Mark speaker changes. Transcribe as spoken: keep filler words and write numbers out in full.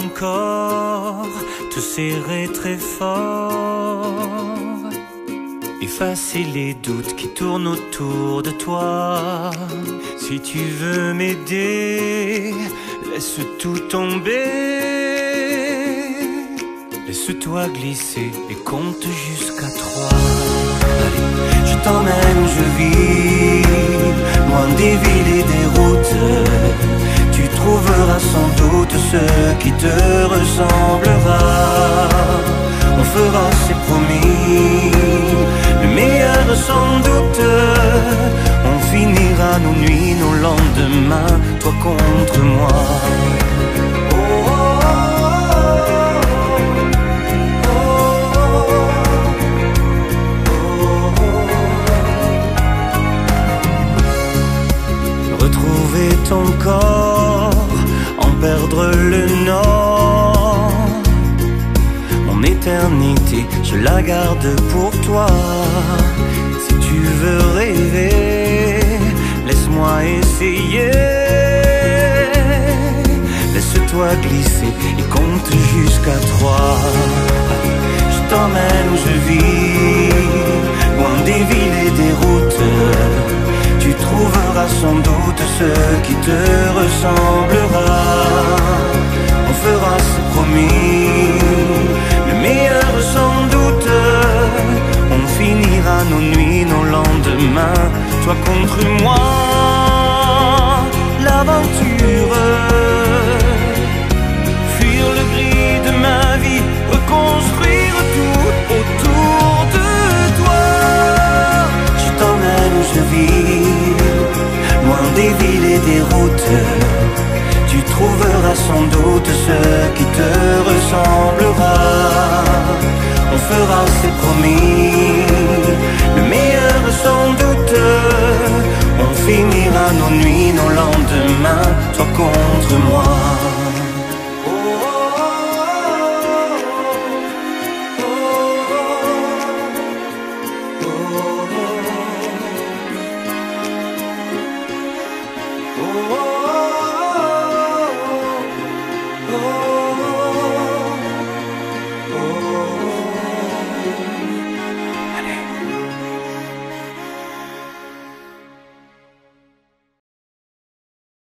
Speaker 1: corps, te serrer très fort, effacer les doutes qui tournent autour de toi. Si tu veux m'aider, laisse tout tomber, laisse-toi glisser et compte jusqu'à trois. Allez, je t'emmène où je vis, loin des villes et des routes. Tu trouveras sans doute ce qui te ressemblera. On fera, c'est promis, le meilleur sans doute. On finira nos nuits, nos lendemains, toi contre moi. Retrouver ton corps, en perdre le nord. Mon éternité, je la garde pour toi. Si tu veux rêver, laisse-moi essayer. Laisse-toi glisser et compte jusqu'à trois. Je t'emmène où je vis, loin des villes et des routes. Tu trouveras sans doute ce qui te ressemblera. On fera, c'est promis, le meilleur sans doute. On finira nos nuits, nos lendemains, toi contre moi. L'aventure, fuir le gris de ma vie, reconstruire tout autour de toi. Je t'emmène où je vis, loin des villes et des routes. Tu trouveras sans doute ce qui te ressemblera. On fera, c'est promis, le meilleur sans doute. On finira nos nuits, nos lendemains, toi contre moi.